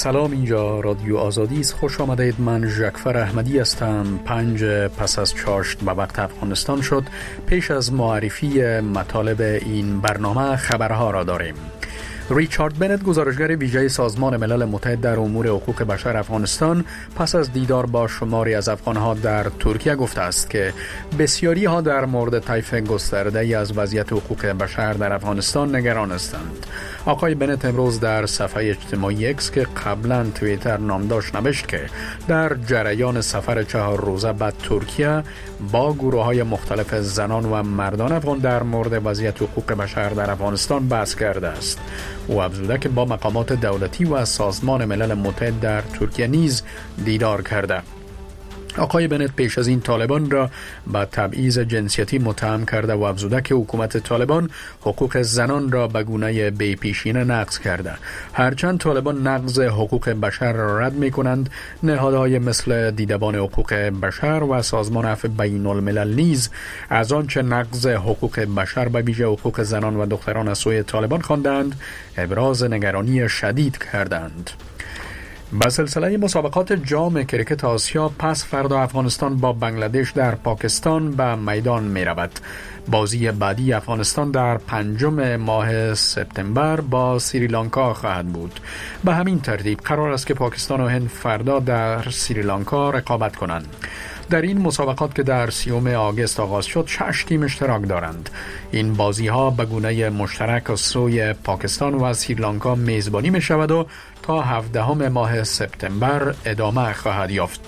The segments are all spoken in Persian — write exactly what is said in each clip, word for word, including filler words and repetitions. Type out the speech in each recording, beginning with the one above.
سلام، اینجا رادیو آزادی است. خوش آمدید. من ژکفر احمدی هستم. پنج پس از چاشت به وقت افغانستان شد. پیش از معرفی مطالب این برنامه خبرها را داریم. ریچارد بنت، گزارشگر ویژه سازمان ملل متحد در امور حقوق بشر افغانستان، پس از دیدار با شماری از افغانها در ترکیه گفته است که بسیاری ها در مورد طیف گسترده ای از وضعیت حقوق بشر در افغانستان نگران هستند. آقای بنت امروز در صفحه اجتماعی اکس که قبلا توییتر نام داشت نوشت که در جریان سفر چهار روزه به ترکیه با گروه های مختلف زنان و مردان افغان در مورد وضعیت حقوق بشر در افغانستان بحث کرده است. او افزوده که با مقامات دولتی و سازمان ملل متحد در ترکیه نیز دیدار کرده. آقای بنت پیش از این طالبان را به تبعیض جنسیتی متهم کرده و افزوده که حکومت طالبان حقوق زنان را به گونه بی‌پیشینه نقض کرده. هرچند طالبان نقض حقوق بشر را رد می کنند، نهادهای مثل دیدبان حقوق بشر و سازمان عفو بین الملل نیز از آنچه نقض حقوق بشر به ویژه حقوق زنان و دختران از سوی طالبان خواندند ابراز نگرانی شدید کردند. با سلسله مسابقات جام کریکت آسیا، پس فردا افغانستان با بنگلادش در پاکستان به میدان می رود. بازی بعدی افغانستان در پنجم ماه سپتامبر با سریلانکا خواهد بود. به همین ترتیب قرار است که پاکستان و هند فردا در سریلانکا رقابت کنند. در این مسابقات که در سیوم آگوست آغاز شد، شش تیم اشتراک دارند. این بازی ها به گونه مشترک از سوی پاکستان و سریلانکا میزبانی می شود و تا هفدهم ماه سپتامبر ادامه خواهد یافت.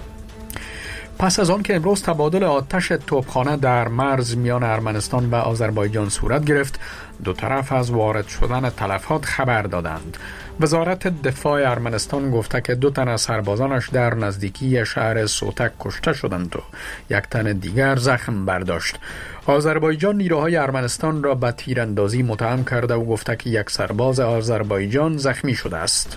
پس از آن که امروز تبادل آتش توپخانه در مرز میان ارمنستان و آذربایجان صورت گرفت، دو طرف از وارد شدن تلفات خبر دادند. وزارت دفاع ارمنستان گفته که دو تن از سربازانش در نزدیکی شهر سوتک کشته شدند و یک تن دیگر زخم برداشت. آذربایجان نیروهای ارمنستان را به تیراندازی متهم کرده و گفته که یک سرباز آذربایجان زخمی شده است.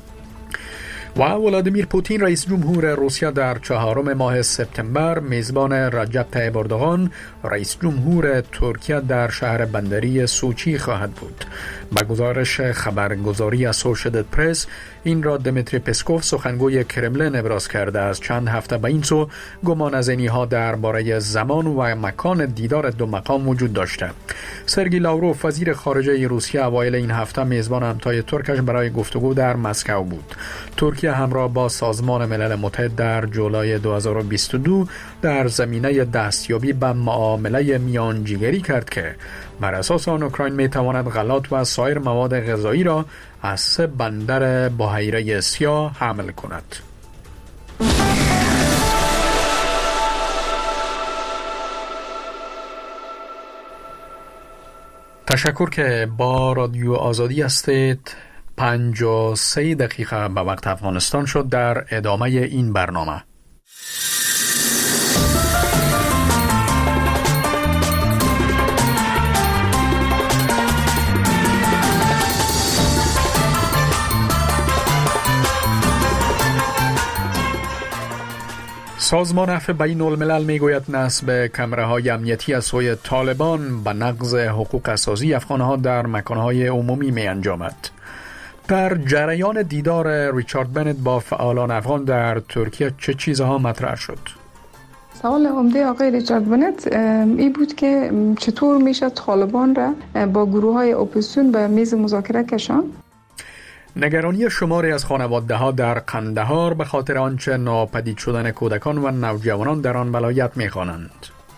و ولادیمیر پوتین رئیس جمهور روسیه در چهارم ماه سپتامبر میزبان رجب طیب اردوغان رئیس جمهور ترکیه در شهر بندری سوچی خواهد بود. با گزارش خبرگزاری اسوشییتد پرس، این را دمیتری پسکوف سخنگوی کرملین ابراز کرده. از چند هفته به این سو گمانه‌زنی ها درباره زمان و مکان دیدار دو مقام وجود داشته. سرگئی لاوروف وزیر خارجه روسیه اوایل این هفته میزبان همتای ترکش برای گفتگو در مسکو بود. ترکیه همراه با سازمان ملل متحد در جولای دو هزار و بیست و دو در زمینه دستیابی به معامله میانجیگری کرد که بر اساس آن اوکراین می تواند غلات و سایر مواد غذایی را از سه بندر بحیره سیاه حمل کند. تشکر که با رادیو آزادی هستید. پنج و سه دقیقه به وقت افغانستان شد. در ادامه این برنامه سازمان عفو بین الملل می گوید نصب کمره‌های امنیتی از سوی طالبان به نقض حقوق اساسی افغان‌ها در مکان‌های عمومی می انجامد. در جریان دیدار ریچارد بنت با فعالان افغان در ترکیه چه چیزها مطرح شد؟ سوال عمده آقای ریچارد بنت این بود که چطور میشه طالبان را با گروه‌های اپوزیسیون به میز مذاکره کشاند. نگرانی شماری از خانواده‌ها در قندهار به خاطر آنچه ناپدید شدن کودکان و نوجوانان در آن ولایت می‌خوانند.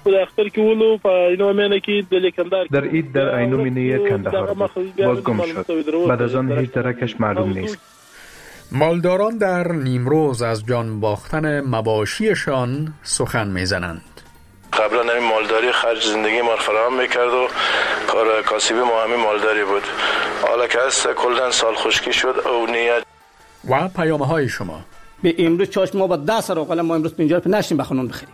در عید در عینومینه کندهار باز گم شد. بعد از آن هیچ درکش معلوم نیست. مالداران در نیمروز از جان باختن مواشیشان سخن میزنند. قبلا همین مالداری خرج زندگی ما فراهم میکرد و کار کاسبی ما همین مالداری بود. حالا که هست کلن سال خشکی شد او نیت. و پیامه های شما به امروز چاش ما با ده سر اقل ما امروز پنجاه روپیه نشیم بخونون بخریم.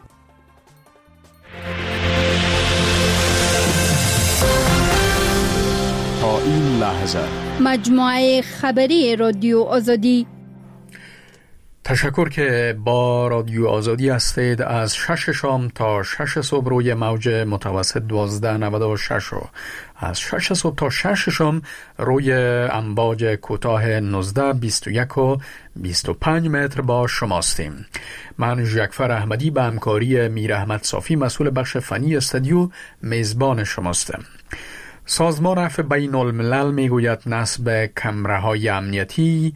تا این لحظه مجموعه خبری رادیو آزادی. تشکر که با رادیو آزادی هستید. از شش شام تا شش صبح روی موج متوسط دوازده نود و شش و از شش صبح تا شش شام روی امواج کوتاه نوزده بیست و یک و بیست و پنج متر با شماستیم. من ژکفر احمدی به همکاری میر احمد صافی مسئول بخش فنی استودیو میزبان شماستم. سازمان عفو بین الملل میگوید نصب کمره‌های امنیتی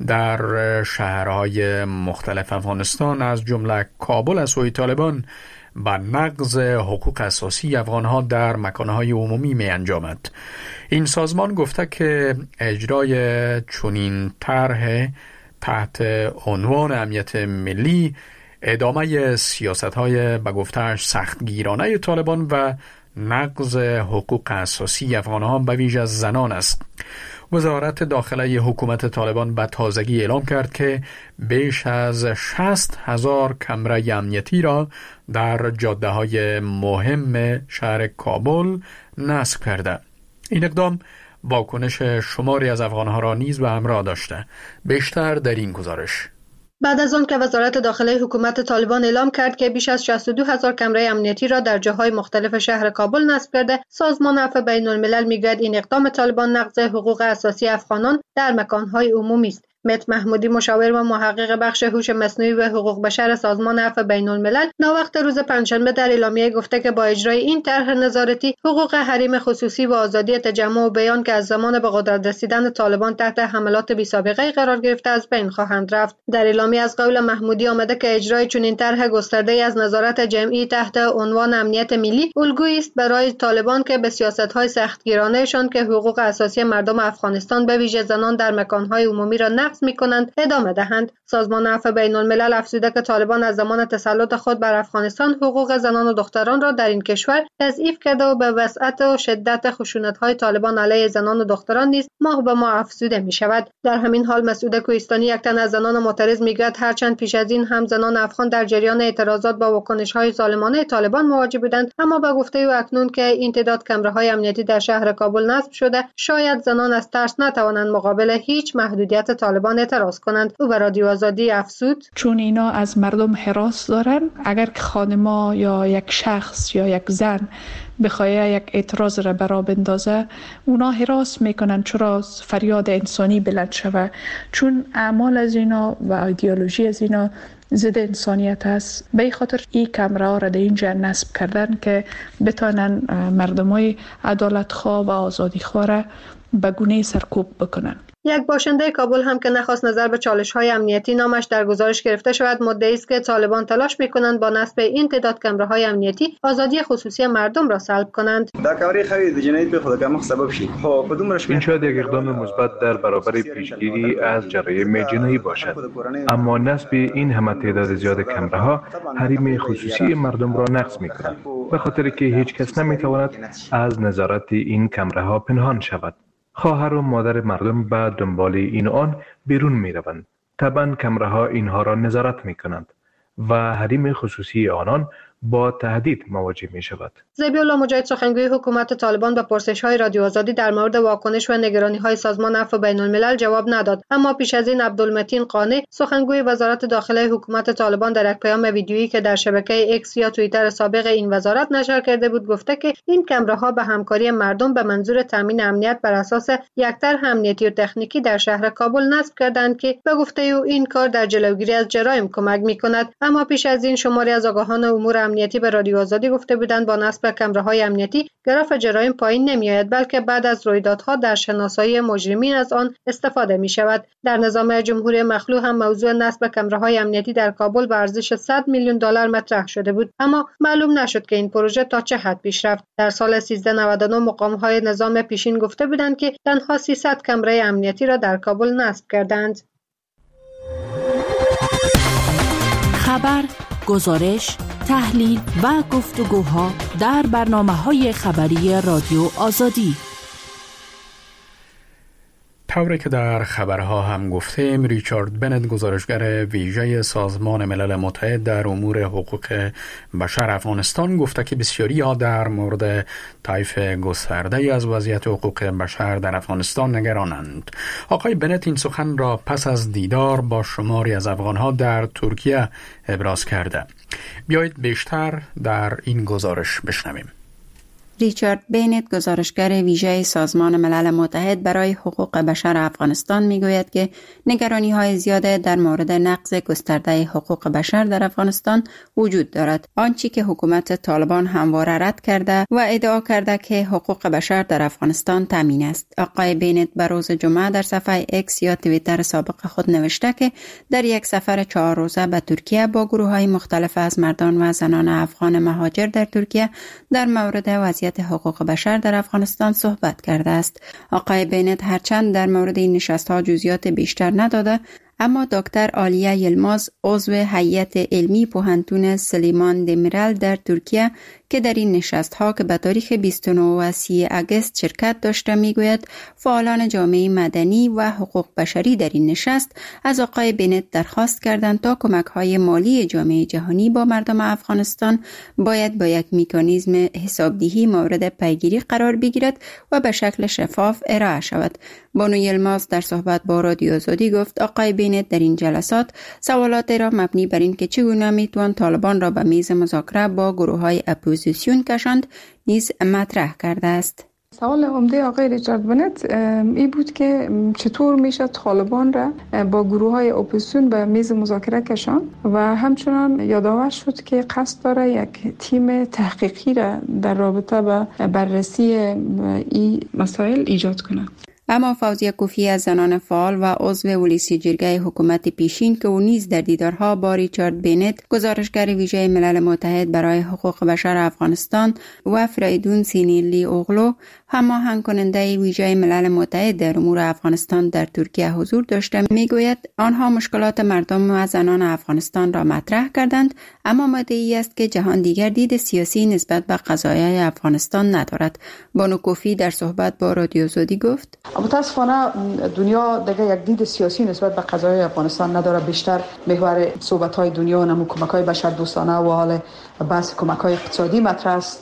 در شهرهای مختلف افغانستان از جمله کابل از سوی طالبان با نقض حقوق اساسی افغانها در مکانهای عمومی می انجامد. این سازمان گفته که اجرای چنین طرح تحت عنوان امنیت ملی ادامه سیاست‌های به گفته‌اش سختگیرانه طالبان و نقض حقوق اساسی افغانها به ویژه زنان است. وزارت داخله حکومت طالبان به تازگی اعلام کرد که بیش از شصت هزار کمره امنیتی را در جاده های مهم شهر کابل نصب کرده. این اقدام واکنش شماری از افغانها را نیز به همراه داشته. بیشتر در این گزارش. بعد از آن که وزارت داخله حکومت طالبان اعلام کرد که بیش از شصت و دو هزار کمره امنیتی را در جاهای مختلف شهر کابل نصب کرده، سازمان عفو بین الملل میگوید این اقدام طالبان نقض حقوق اساسی افغانان در مکانهای عمومی است. مت محمودی، مشاور و محقق بخش هوش مصنوعی و حقوق بشر سازمان عفو بین الملل، ناوقت روز پنجشنبه در اعلامیه گفته که با اجرای این طرح نظارتی حقوق حریم خصوصی و آزادی تجمع و بیان که از زمان به قدرت رسیدن طالبان تحت حملات بی‌سابقه قرار گرفته از بین خواهند رفت. در اعلامیه از قول محمودی آمده که اجرای چنین طرح گسترده از نظارت جمعی تحت عنوان امنیت ملی الگویی است برای طالبان که به سیاست‌های سختگیرانه‌شان که حقوق اساسی مردم افغانستان به ویژه زنان در مکان‌های عمومی را نقض می‌کنند ادامه دهند. سازمان عفو بین الملل افزوده که طالبان از زمان تسلط خود بر افغانستان حقوق زنان و دختران را در این کشور تضعیف کرده و به وسعت و شدت خشونت‌های طالبان علیه زنان و دختران نیز ماه به ماه افزوده می‌شود. در همین حال مسعود کوهستانی، یک تن از زنان معترض، میگوید هرچند پیش از این هم زنان افغان در جریان اعتراضات با واکنش‌های ظالمانه طالبان مواجه بودند، اما به گفته او اکنون که این تعداد کمره‌های امنیتی در شهر کابل نصب شده، شاید زنان از ترس نتوانند مقابل هیچ محدودیت طالبان اعتراض کنند. او به رادیو آزادی افزود: چون اینا از مردم هراس دارن، اگر که خانما یا یک شخص یا یک زن بخواه یک اعتراض را برا بندازه، اونا هراس میکنن چرا فریاد انسانی بلند شوه، چون اعمال از اینا و ایدئولوژی از اینا ضد انسانیت است. به خاطر این کمره ها را در اینجا نصب کردن که بتانن مردمای عدالت خواه و آزادی خواه را به گونه سرکوب بکنن. یک باشنده کابل هم که نخواست نظر به چالش‌های امنیتی نامش در گزارش گرفته شود، مدعی است که طالبان تلاش می‌کنند با نصب این تعداد کمره‌های امنیتی آزادی خصوصی مردم را سلب کنند. این شاید یک اقدام مثبت در برابر پیشگیری از جرایم جنایی باشد، اما نصب این همه تعداد زیاد کمره‌ها حریم خصوصی مردم را نقض می‌کند، به خاطر که هیچ کس نمی‌تواند از نظارت این کمره‌ها پنهان شود. خواهر و مادر مردم به دنبال این آن بیرون می روند. طبعا کمره‌ها اینها را نظارت می کنند و حریم خصوصی آنان با تهدید مواجه می شود. ذبیح الله مجاهد، سخنگوی حکومت طالبان، به پرسش‌های رادیو آزادی در مورد واکنش و نگرانی‌های سازمان عفو بین الملل جواب نداد، اما پیش از این عبدالمتین قانع، سخنگوی وزارت داخله حکومت طالبان، در یک پیام ویدیویی که در شبکه اکس یا توییتر سابق این وزارت نشر کرده بود، گفته که این کمره‌ها به همکاری مردم به منظور تامین امنیت بر اساس یک طرح امنیتی و تکنیکی در شهر کابل نصب کردند که به گفته او این کار در جلوگیری از جرایم کمک می‌کند. اما پیش از این شماری از آگاهان امور امنیتی به رادیو آزادی گفته بودند با نصب کمره‌های امنیتی گراف جرایم پایین نمی‌آید، بلکه بعد از رویدادها در شناسایی مجرمین از آن استفاده می‌شود. در نظام جمهوری مخلوع هم موضوع نصب کمره‌های امنیتی در کابل به ارزش صد میلیون دلار مطرح شده بود، اما معلوم نشد که این پروژه تا چه حد پیش رفت. در سال سیزده نود و نه مقام‌های نظام پیشین گفته بودند که تنها سیصد کمره امنیتی را در کابل نصب کردند. خبر، گزارش، تحلیل و گفتگوها در برنامه‌های خبری رادیو آزادی. طوری که در خبرها هم گفتیم، ریچارد بنت گزارشگر ویژه سازمان ملل متحد در امور حقوق بشر افغانستان گفته که بسیاری ها در مورد طیف گسترده از وضعیت حقوق بشر در افغانستان نگرانند. آقای بنت این سخن را پس از دیدار با شماری از افغانها در ترکیه ابراز کرده. بیایید بیشتر در این گزارش بشنویم. ریچارد بنت گزارشگر ویژه سازمان ملل متحد برای حقوق بشر افغانستان میگوید که نگرانی های زیاده در مورد نقض گسترده حقوق بشر در افغانستان وجود دارد، آنچه که حکومت طالبان همواره رد کرده و ادعا کرده که حقوق بشر در افغانستان تامین است. آقای بنت به روز جمعه در صفحه اکس یا توییتر سابق خود نوشته که در یک سفر چهار روزه به ترکیه با گروه های مختلف از مردان و زنان افغان مهاجر در ترکیه در مورد وضعیت حقوق بشر در افغانستان صحبت کرده است. آقای بنت هرچند در مورد این نشست‌ها جزئیات بیشتر نداده، اما دکتر آلیا یلماز عضو هیئت علمی پوهنتون سلیمان دمیرال در ترکیه که در این نشست‌ها که به تاریخ بیست و نه و سی آگوست شرکت داشته میگوید فعالان جامعه مدنی و حقوق بشری در این نشست از آقای بنت درخواست کردند تا کمک‌های مالی جامعه جهانی با مردم افغانستان باید با یک مکانیزم حسابدهی مورد پیگیری قرار بگیرد و به شکل شفاف ارائه شود. بانو یلماز در صحبت با رادیو آزادی گفت آقای بنت در این جلسات سوالات را مبنی بر این که چگونه میتوان طالبان را به میز مذاکره با گروه‌های اپوزیسیون کشاند نیز مطرح کرده است. سوال عمده آقای ریچارد بنت این بود که چطور میشه طالبان را با گروه های اپوزیسیون به میز مذاکره کشان و همچنان یادآور شد که قصد داره یک تیم تحقیقی را در رابطه با بررسی این مسائل ایجاد کنند. اما فوزیه کوفی از زنان فعال و عضو ولیسی جرگه حکومت پیشین که او نیز در دیدارها با ریچارد بنت گزارشگر ویژه ملل متحد برای حقوق بشر افغانستان و فریدون سینیلی اوغلو هماهنگ کننده ویژه ملل متحد در امور افغانستان در ترکیه حضور داشته میگوید آنها مشکلات مردم و زنان افغانستان را مطرح کردند، اما مدعی است که جهان دیگر دید سیاسی نسبت به قضایای افغانستان ندارد. بانو کوفی در صحبت با رادیو آزادی گفت متاسفانه دنیا دیگه یک دید سیاسی نسبت به قضایای افغانستان نداره، بیشتر محور صحبت‌های دنیا نمو کمک‌های بشردوستانه و حال بحث کمک‌های اقتصادی مطرح است.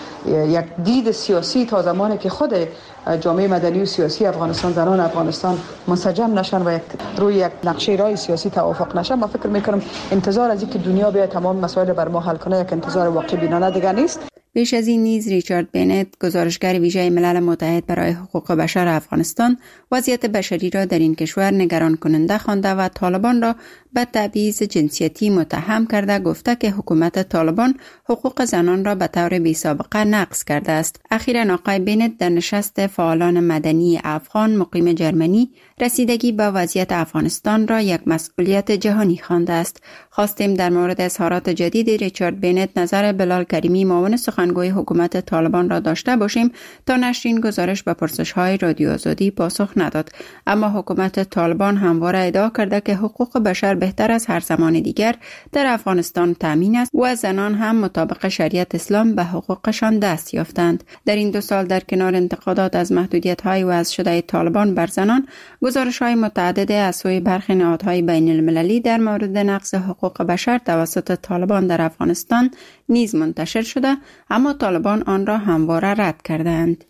یک دید سیاسی تا زمانی که خود جامعه مدنی و سیاسی افغانستان، زنان افغانستان منسجم نشن و یک روی یک نقشه راه سیاسی توافق نشن، ما فکر می‌کنم انتظار از اینکه دنیا بیاید تمام مسائل بر ما حل کنه یک انتظار واقع بینانه دیگه نیست. بیش از این نیز ریچارد بنت گزارشگر ویژه ملل متحد برای حقوق بشر افغانستان وضعیت بشری را در این کشور نگران کننده خوانده و طالبان را به تبعیض جنسیتی متهم کرده، گفته که حکومت طالبان حقوق زنان را به طور بی‌سابقه نقض کرده است. اخیراً آقای بنت در نشست فعالان مدنی افغان مقیم جرمنی رسیدگی به وضعیت افغانستان را یک مسئولیت جهانی خوانده است. خواستیم در مورد اظهارات جدید ریچارد بنت نظر بلال کریمی معاون سخنگوی حکومت طالبان را داشته باشیم تا نشر این گزارش به پرسش‌های رادیو آزادی پاسخ نداد، اما حکومت طالبان همواره ادعا کرده که حقوق بشر بهتر از هر زمان دیگر در افغانستان تامین است و زنان هم مطابق شریعت اسلام به حقوقشان دست یافتند. در این دو سال در کنار انتقادات از محدودیت‌های وضع شده طالبان بر زنان، گزارش‌های متعدد از سوی برخی نهادهای بین المللی در مورد نقض حقوق بشر توسط طالبان در افغانستان نیز منتشر شده، اما طالبان آن را همواره رد کردند.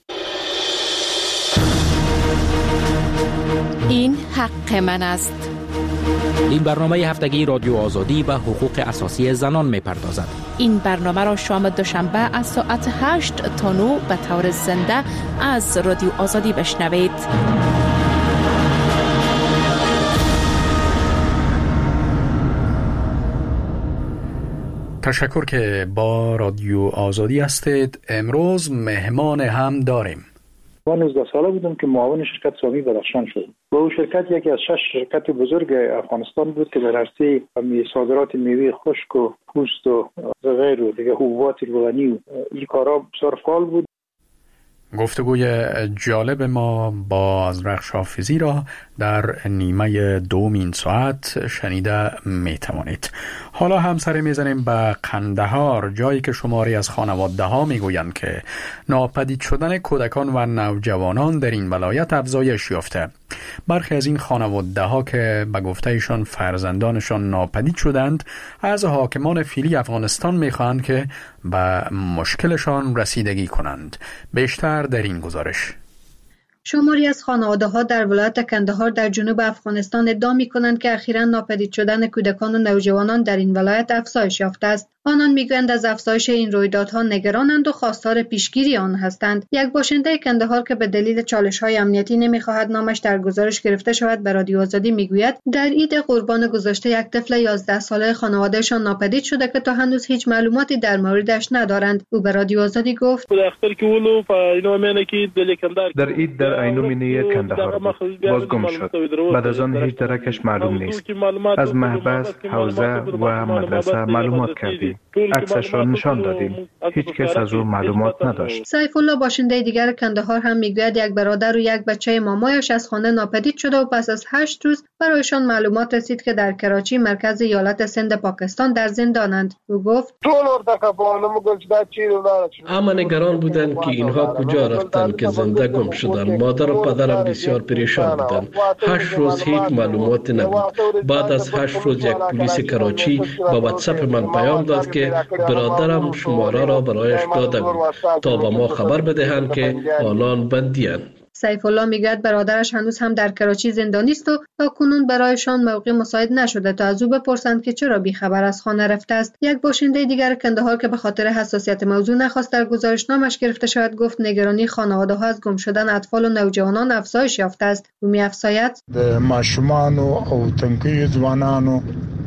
این حق من است. این برنامه هفتگی رادیو آزادی به حقوق اساسی زنان می‌پردازد. این برنامه را شام دوشنبه از ساعت هشت تا نه به طور زنده از رادیو آزادی بشنوید. تشکر که با رادیو آزادی هستید. امروز مهمان هم داریم. من نوزده ساله بودم که معاون شرکت سامی بدخشان شدم. و او شرکت یکی از شش شرکت بزرگ افغانستان بود که در عرصه صادرات میوه خشک و پوست و غیر و دیگه حبوبات روغنی و این کارا بسیار فعال بود. گفتگوی جالب ما با ازرخش حافظی را در نیمه دوم این ساعت شنیده می توانید. حالا هم سر می زنیم به قندهار، جایی که شماری از خانواده ها می گویند که ناپدید شدن کودکان و نوجوانان در این ولایت افزایش یافته. برخی از این خانواده ها که به گفته ایشان فرزندانشان ناپدید شدند از حاکمان فعلی افغانستان میخواهند که به مشکلشان رسیدگی کنند. بیشتر در این گزارش. شماری از خانواده‌ها در ولایت کندهار در جنوب افغانستان ادعا می‌کنند که اخیراً ناپدید شدن کودکان و نوجوانان در این ولایت افزایش یافته است. آنان میگویند از افزایش این رویدادها نگرانند و خواستار پیشگیری آن هستند. یک باشنده کندهار که به دلیل چالش‌های امنیتی نمی‌خواهد نامش در گزارش گرفته شود به رادیو آزادی میگوید در عید قربان گذشته یک طفل یازده ساله خانوادهشان ناپدید شده که تا هنوز هیچ معلوماتی در موردش ندارند. او به رادیو آزادی گفت در عید در عینومینه کندهار باز گم شد. بعد از آن هیچ درکش معلوم نیست. از محبس، حوزه و مدرسه معلومات کردیم. عکسش را نشان دادیم. هیچ کس از او معلومات نداشت. سیف الله باشنده دیگر کندهار هم میگوید یک برادر و یک بچه مامایش از خانه ناپدید شده و پس از هشت روز برایشان معلومات رسید که در کراچی مرکز ایالت سند پاکستان در زندانند. او گفت اما نگران بودند که اینها کجا رفتند که زنده گم شدند. مادر و پدرم بسیار پریشان بودند. هشت روز هیچ معلومات نبود. بعد از هشت روز یک پلیس کراچی با واتساپ من پیام داد که برادرم شماره را برایش داده بود تا به ما خبر بدهند که آنان بندی‌اند. سیف الله میگوید برادرش هنوز هم در کراچی زندانی است و تاکنون برایشان موقع مساعد نشده تا از او بپرسند که چرا بیخبر از خانه رفته است. یک باشنده دیگر کندهار که به خاطر حساسیت موضوع نخواست در گزارشنامش گرفته شود گفت نگرانی خانواده‌ها از گم شدن اطفال و نوجوانان افزایش یافته است. او می‌افزاید ماشومان او تنکي ځوانانو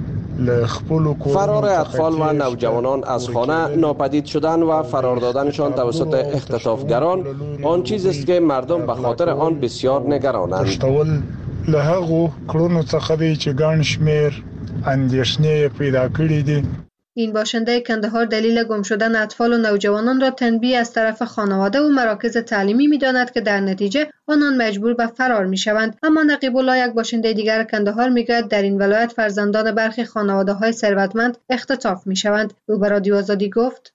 فرار اطفال و نوجوانان از خانه، ناپدید شدن و فرار دادنشان توسط اختطافگران آن چیزی است که مردم به خاطر آن بسیار نگرانند. له هغو کړنو څخه دی چې ګڼ شمېر اندېښنې پیدا کړي دي. این باشنده کندهار دلیل گم شدن اطفال و نوجوانان را تنبیه از طرف خانواده و مراکز تعلیمی می‌داند که در نتیجه آنان مجبور به فرار می‌شوند. اما نقیب الله یک باشنده دیگر کندهار می‌گوید در این ولایت فرزندان برخی خانواده‌های ثروتمند اختطاف می‌شوند. او به رادیو آزادی گفت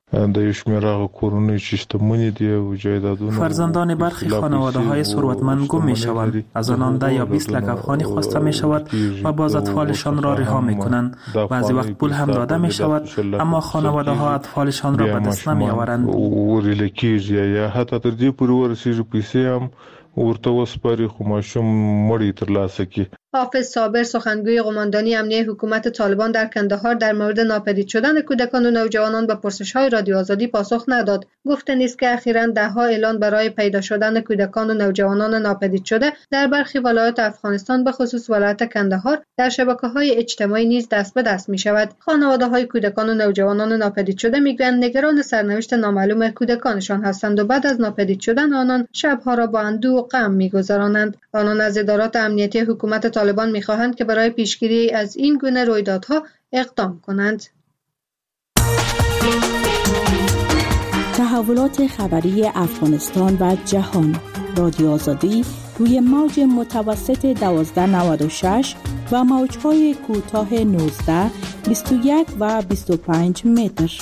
فرزندان برخی خانواده‌های ثروتمند گم می‌شوند. از آنان ده یا بیست لک افغانی خواسته می‌شود و باز اطفالشان را رها می‌کنند. بعضی وقت پول هم داده می‌شود اما خانواده‌ها اطفالشان را به دست نمی‌آورند. یا حتی تر دې پورې ورسیږي پیسې هم ورته وسپاري خو ماشوم مړی ترلاسه کړي. حافظ صابر سخنگوی قماندانی امنیه حکومت طالبان در کندهار در مورد ناپدید شدن کودکان و نوجوانان به پرسش‌های رادیو آزادی پاسخ نداد. گفته نیست که اخیراً ده‌ها اعلان برای پیدا شدن کودکان و نوجوانان ناپدید شده در برخی ولایات افغانستان به خصوص ولایت کندهار در شبکه‌های اجتماعی نیز دست به دست می‌شود. خانواده‌های کودکان و نوجوانان ناپدید شده می‌گویند نگران سرنوشت نامعلوم کودکانشان هستند و بعد از ناپدید شدن آنان شب‌ها را با اندوه و غم می‌گذرانند. آنان از ادارات امنیتی حکومت طالبان می‌خواهند که برای پیشگیری از این گونه رویدادها اقدام کنند. تحولات خبری افغانستان و جهان. رادیو آزادی روی موج متوسط دوازده نود و شش و موج‌های کوتاه نوزده، بیست و یک و بیست و پنج متر.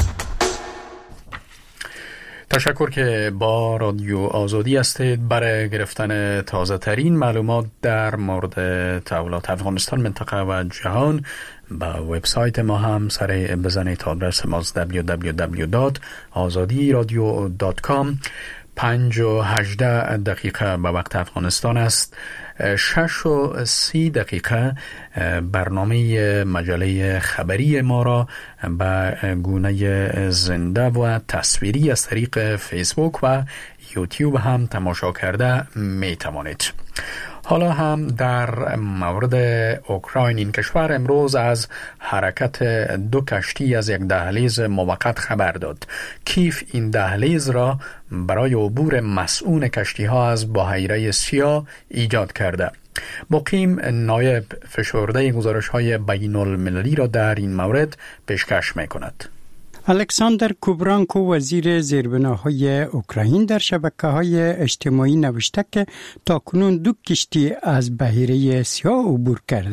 تشکر که با رادیو آزادی هستید برای گرفتن تازه ترین معلومات در مورد تحولات افغانستان، منطقه و جهان. با وبسایت ما هم سر بزنید. آدرس ما دبلیو دبلیو دبلیو دات آزادی رادیو دات کام. پنج و هجده دقیقه به وقت افغانستان است. شش و سی دقیقه برنامه مجله خبری ما را به گونه زنده و تصویری از طریق فیسبوک و یوتیوب هم تماشا کرده می توانید. حالا هم در مورد اوکراین، این کشور امروز از حرکت دو کشتی از یک دهلیز موقت خبر داد. کیف این دهلیز را برای عبور مسئول کشتی ها از بحیره سیاه ایجاد کرده. مقیم نایب فشرده گزارش های بین المللی را در این مورد پیشکش می کند. الکساندر کوبرانکو وزیر زیربناهای اوکراین در شبکه‌های اجتماعی نوشته که تاکنون دو کشتی از بحیره سیاه عبور کردند.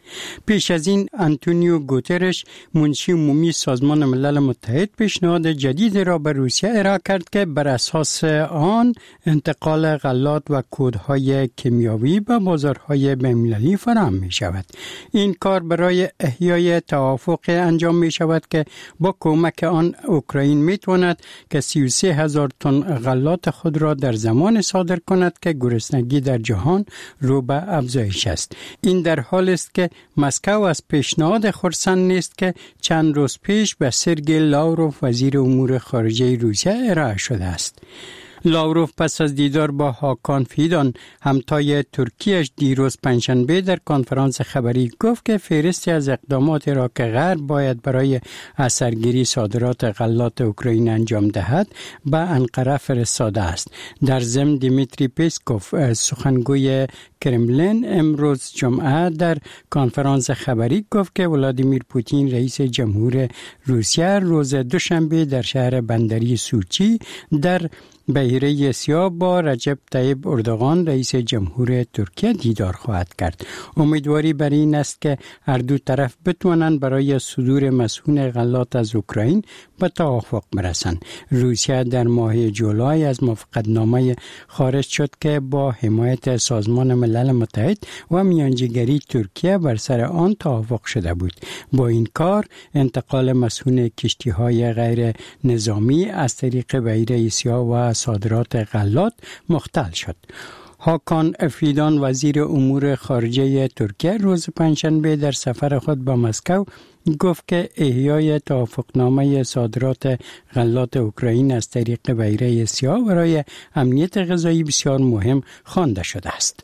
پیش از این آنتونیو گوترش منشی عمومی سازمان ملل متحد پیشنهاد جدید را به روسیه ارائه کرد که بر اساس آن انتقال غلات و کودهای کیمیاوی به بازارهای بین‌المللی فراهم می شود. این کار برای احیای توافق انجام می شود که با کمک آن اوکراین می تواند که سی و سه هزار تن غلات خود را در زمان صادر کند که گرسنگی در جهان رو به افزایش است. این در حال است که مسکو از پیشنهاد خرسند نیست که چند روز پیش به سرگئی لاوروف وزیر امور خارجه روسیه ارائه شده است. لاوروف پس از دیدار با هاکان فیدان همتای ترکیش دیروز پنجشنبه در کنفرانس خبری گفت که فهرستی از اقداماتی را که غرب باید برای اثرگیری صادرات غلات اوکراین انجام دهد به انقره فرستاده است. در ضمن دیمیتری پسکوف سخنگوی کرملین امروز جمعه در کنفرانس خبری گفت که ولادیمیر پوتین رئیس جمهور روسیه روز دوشنبه در شهر بندری سوچی در بحیره سیاه با رجب طیب اردوغان رئیس جمهور ترکیه دیدار خواهد کرد. امیدواری بر این است که هر دو طرف بتوانند برای صدور مسئول غلات از اوکراین به توافق برسند. روسیه در ماه جولای از موافقتنامه خارج شد که با حمایت سازمان ملل متحد و میانجیگری ترکیه بر سر آن توافق شده بود. با این کار انتقال مسئول کشتی‌های غیر نظامی از طریق بحیره سیاه و صادرات غلات مختل شد. هاکان فیدان وزیر امور خارجه ترکیه روز پنجشنبه در سفر خود به مسکو گفت که احیای توافقنامه صادرات غلات اوکراین از طریق بحیره سیاه برای امنیت غذایی بسیار مهم خوانده شده است.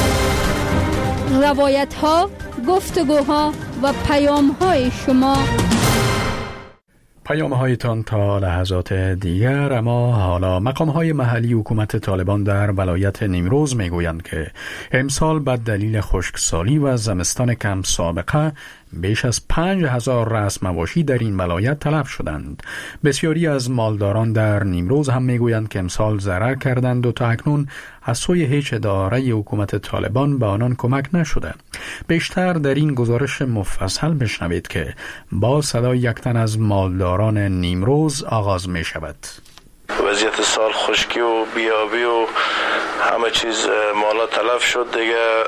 روایت ها، گفتگوها و پیام های شما. پیام هایتان تا لحظات دیگر. اما حالا مقام های محلی حکومت طالبان در ولایت نیمروز می گویند که امسال به دلیل خشکسالی و زمستان کم سابقه بیش از پنج هزار رأس مواشی در این ولایت تلف شدند. بسیاری از مالداران در نیمروز هم می گویند که امسال ضرر کردند و تا اکنون از سوی هیچ اداره حکومت طالبان به آنان کمک نشده. بیشتر در این گزارش مفصل بشنوید که با صدای یک تن از مالداران نیمروز آغاز می شود. وضعیت سال خشکی و بیابی و همه چیز مالا تلف شد دیگه.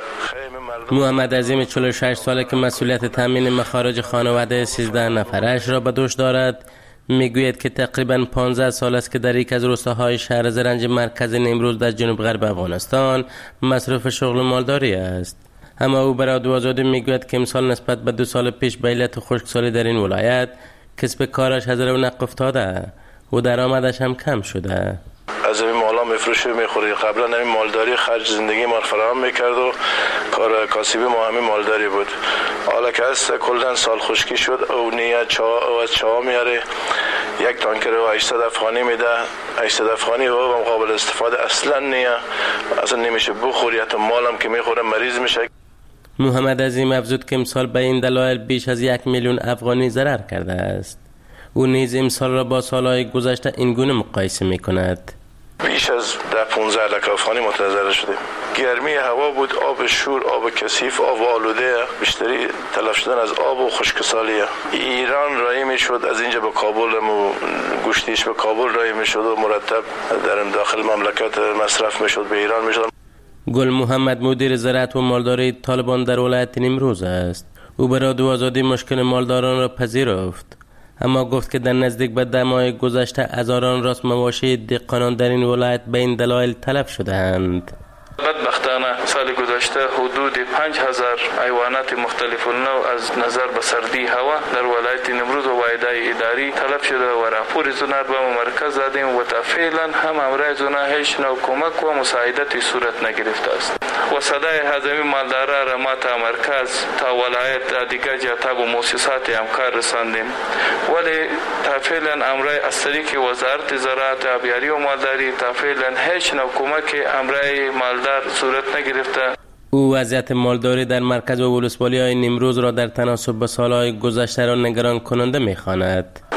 محمد عظیم چهل و شش ساله که مسئولیت تامین مخارج خانواده سیزده نفرش را به دوش دارد میگوید که تقریباً پانزده سال است که در یک از روستاهای شهر زرنج مرکز نیمروز در جنوب غرب افغانستان مصروف شغل مالداری است. اما او برای رادیو آزادی میگوید که امسال نسبت به دو سال پیش به علت خشکسالی در این ولایت کسب کارش از رو نقف افتاده و درآمدش هم کم شده. از این مالا میفروشه میخوری. قبلا این مالداری خرج زندگی ما فراهم میکرد و کار کاسبی ما همین مالداری بود. حالا که از کلن سال خشکی شد او نیه چا او از چا میاره یک تانکر و هشتصد افغانی میده. هشتصد افغانی و قابل استفاده اصلا نیه، اصلا نمیشه بخوری. حتی مالم که میخوره مریض میشه. محمد عظیم افزود که امسال به این دلایل بیش از یک میلیون افغانی ضرر کرده است. او نیز امسال را با سالهای گذشته این گونه مقایسه میکند. بیش از ده پانزده لک افغانی متضرر شدیم. گرمی هوا بود، آب شور، آب کثیف، آب آلوده، بیشتری تلف شدن از آب و خشکسالیه. ایران رای میشد از اینجا به کابل و گوشتیش به کابل رای میشد و مرتب در داخل مملکت مصرف میشد به ایران میشد. گل محمد مدیر زراعت و مالداری طالبان در ولایت نیمروز است. او به رادیو آزادی مشکل مالداران را پذیرفت، اما گفت که در نزدیک به ده ماه گذشته هزاران راس مواشی دهقانان در این ولایت به این دلایل تلف شده‌اند. بدبختانه سال گذشته حدود پنج هزار حیوانات مختلف نوع از نظر به سردی هوا در ولایت نیمروز و واحدهای اداری تلف شده و راپور زنار به مرکز دادیم و تا فعلا هم امرای زنا هیچ نوع کمک و مساعدتی صورت نگرفته است و صدای حزمی مالدارا را ما تا مرکز تا ولایت دیگر جهات و مؤسسات همکار رساندیم، ولی تا فعلا امرای از طریق وزارت زراعت آبیاری و مالداری تا فعلا هیچ نوع کمک امرای مالدار صورت نگرفته. او وضعیت مالداری در مرکز و ولسوالی های نیمروز را در تناسب با سالهای گذشته را نگران کننده می‌خواند. مالداری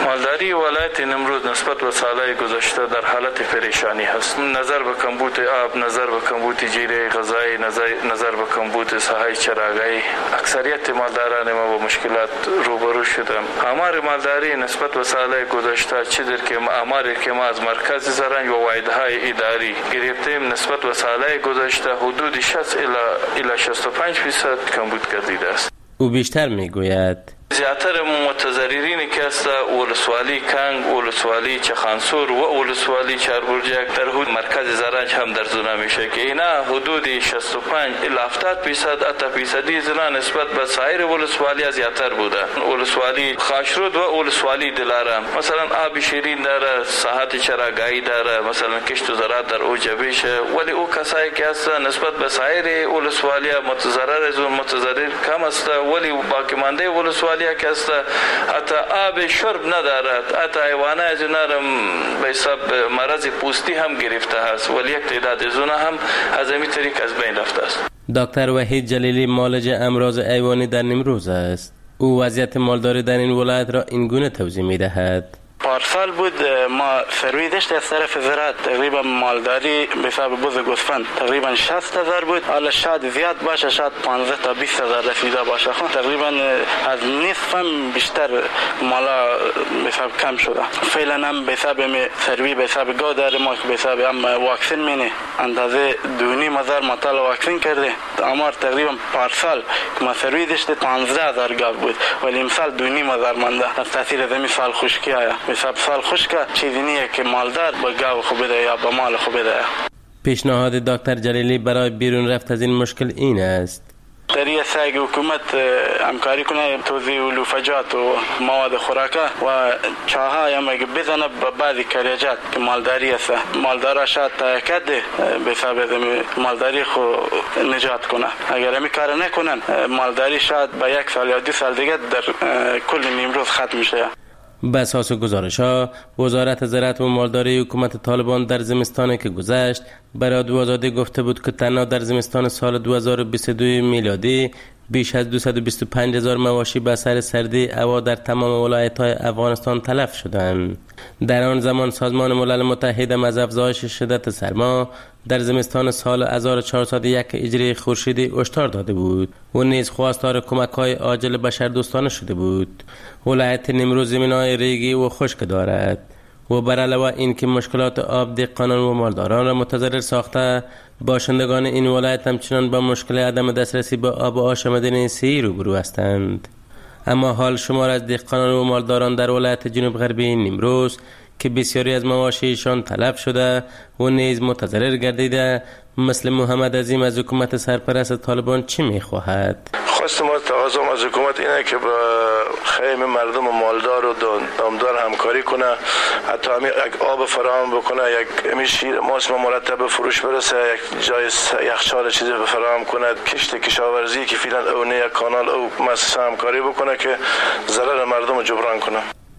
اهالی ولایت نیمروز نسبت به سالهای گذشته در حالت پریشانی هست. نظر به کمبود آب، نظر به کمبود جیره غذایی، نظر نظر به کمبود ساحه چراغایی، اکثریت مالداران ما با مشکلات روبرو شدند. آمار مالداری نسبت به سالهای گذشته چیزی که آماری که ما از مرکز زرنج و واحدهای اداری گرفتیم نسبت به سالهای گذشته حدود شصت الی شصت و پنج درصد کمبود گردیده است. او بیشتر میگوید زیاتر متضررینی که است ولسوالی کنگ، ولسوالی چخانسور و ولسوالی چاربرجک در حدود مرکز زرنج هم در زنا میشه که اینا حدود شصت و پنج الی هفتاد درصد اتا فیصدی زنا نسبت به سایر ولسوالی زیاتر بوده. ولسوالی خاشرود و ولسوالی دلارام مثلا آب شیرین داره، ساحت چراگاهی داره، مثلا کشت و زراعت در او جبیشه، ولی او کسایی که است نسبت به سایر ولسوالی متضرر از متضرر کم است، ولی باقی مانده ولسوالی که است حتی آب شرب ندارد، حتی حیوانات از اونها به حساب مرض پوستی هم گرفته است، ولی یک تعداد از اونها هم از همین طریق از بین رفته است. دکتر وحید جلیلی معالج امراض حیوانی در نیمروز است. او وضعیت مالداری در این ولایت را این گونه توضیح می‌دهد. پارسال بود ما سروی داشت از طرف زراعت تقریبا مالداری به حساب بوز گوسفند تقریبا شصت هزار بود، حالا شاید زیاد باشه، شاید پانزده تا بیست هزار رسیده باشه. خب تقریبا از نصف هم بیشتر مالا به حساب کم شده. فعلا هم به حساب سروی به حساب گاو داره ما که به حساب هم واکسن مینه اندازه دو نیم هزار مطال واکسن کرده. آمار تقریبا پارسال که ما سروی داشت پانزده هزار گاو بود، ولی امسال دو نیم هزار مانده. از تاثیر زمین سال خشکی آیا حساب سال خشک چیزی نیه که مالدار با گاو خوب بده یا با مال خوب بده. پیشنهاد دکتر جلیلی برای بیرون رفت از این مشکل این است: در سعی حکومت همکاری کنه توزیع لوفجات و مواد خوراکه و چاهای هم اگه بزنه به بعضی کاریجات که مالداری است، مالدارا شاید تاکد به حساب مالداری خو نجات کنه. اگر همی کار نکنن مالداری شاید با یک سال یا دو سال دیگه در کل نیمروز ختم میشه. به اساس گزارش‌ها، وزارت زراعت و مالداری حکومت طالبان در زمستانی که گذشت برای رادیو آزادی گفته بود که تنها در زمستان سال دو هزار و بیست و دو میلادی بیش از دویست و بیست و پنج هزار مواشی به اثر سردی هوا در تمام ولایت‌های افغانستان تلف شدند. در آن زمان سازمان ملل متحد از افزایش شدت سرما در زمستان سال هزار و چهارصد و یک هجری خورشیدی هشدار داده بود و نیز خواستار کمک‌های عاجل بشردوستانه شده بود. ولایت نیمروز زمین‌های ریگی و خشک دارد و بر علاوه این که مشکلات آب دهقانان و مالداران را متضرر ساخته، باشندگان این ولایت همچنان با مشکل عدم دسترسی به آب و آشامیدنی صحیح روبرو هستند. اما حال شمار از دهقانان و مالداران در ولایت جنوب غربی نیمروز که بسیاری از مواشیشان تلف شده و نیز متضرر گردیده، مثل محمد عظیم از حکومت سرپرست طالبان چی می‌خواهد؟ خواست ما تقاضا از حکومت اینه که با خیم مردم و مالدار و دامدار همکاری کنه، حتی همین یک آب فراهم بکنه، یک همین شیر ماست مرتب فروش برسه، یک جای یخچال چیزی فراهم کنه، کشت کشاورزی که فعلا اونه یک کانال او مؤسسه همکاری بکنه که ضرر مردم رو جبران کنه.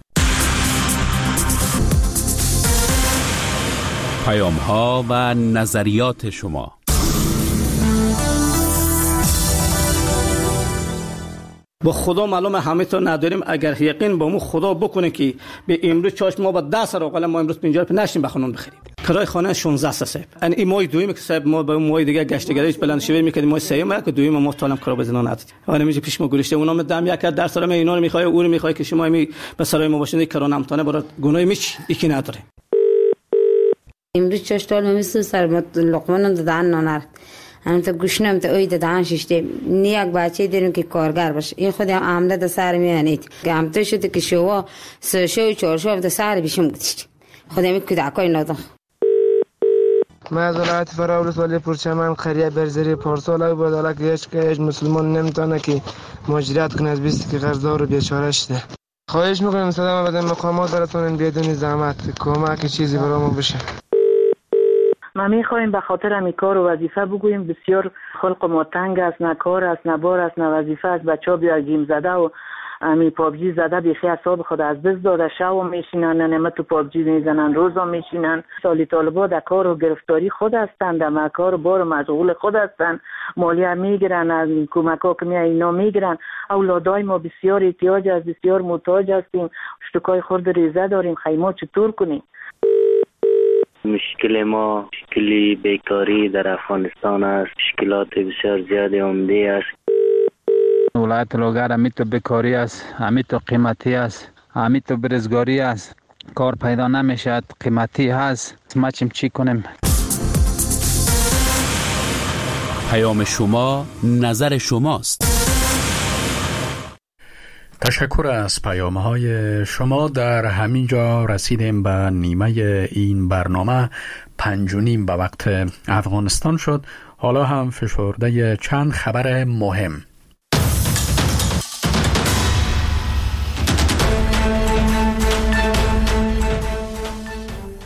پیام ها و نظریات شما. با خدا معلومه همه تا نداریم. اگر یقین با مو خدا بکنه که به امروز چاش ما با ده سر اقل ما امروز پنجاه روپیه نشیم بخونون بخریم. کرای خانه شانزده صاحب. این این ماه دویم که صاحب ما با ماه دیگه گشتگیریش بلند شوی میکردیم، ماه سوم که دویم ما طالم کرا بزنا ندید. حالا میگه پیش ما گلشته اونا دم یک در سر ما اینا رو میخواد او رو میخواد که شما می به سرای ما باشین کرا نمتانه برات گناه میچ یکی نداره. امروز چاش طال میسو سر لقمان دادن نانر هم تا گوشنم تا اوی دادن ششته نیاک بچه داریم که کارگر باشه. این خودم عمله دا سر میانید که هم تو شده که شوا سه شو و چهار شو دا سر بیشم گذشت خودم کودکای نادم. ما از ولایت فراولس ولی پرچمن خریه برزری پارسال بود، حالا که هیچ که هیچ مسلمان نمیتونه که مهاجرت کنه از بیستی که قرضدار و بیچاره شده. خواهش میکنم صدام بدن مقامات براتون بدون زحمت کمک چیزی برامون بشه. ما میخوایم به خاطر همی کار و وظیفه بگوییم بسیار خلق ما تنگ است، نه کار است، نه بار است، نه وظیفه است. بچه ها بیا گیم زده و امی پابجی زده بیخی حساب خود از دست داده، شب میشینن نمه تو پابجی میزنن، روزا میشینن. سالی طالبا در کار و گرفتاری خود هستند، در کار بار مشغول خود هستند، مالیه میگیرن، از کمک ها که میای اینا میگیرن. اولادای ما بسیار احتیاج است، بسیار محتاج هستیم، اشتکای خورد ریزه داریم، خیمه چطور کنیم؟ مشکل ما مشکلی بیکاری در افغانستان است، مشکلات بسیار زیادی عمده است. ولایت لوگر همیتو بیکاری است، همیتو قیمتی است، همیتو برزگاری است، کار پیدا نمیشد، قیمتی هست، ما چی کنیم؟ پیام شما نظر شماست. تشکر از پیام های شما. در همین جا رسیدیم به نیمه این برنامه. پنج و نیم به وقت افغانستان شد. حالا هم فشرده چند خبر مهم.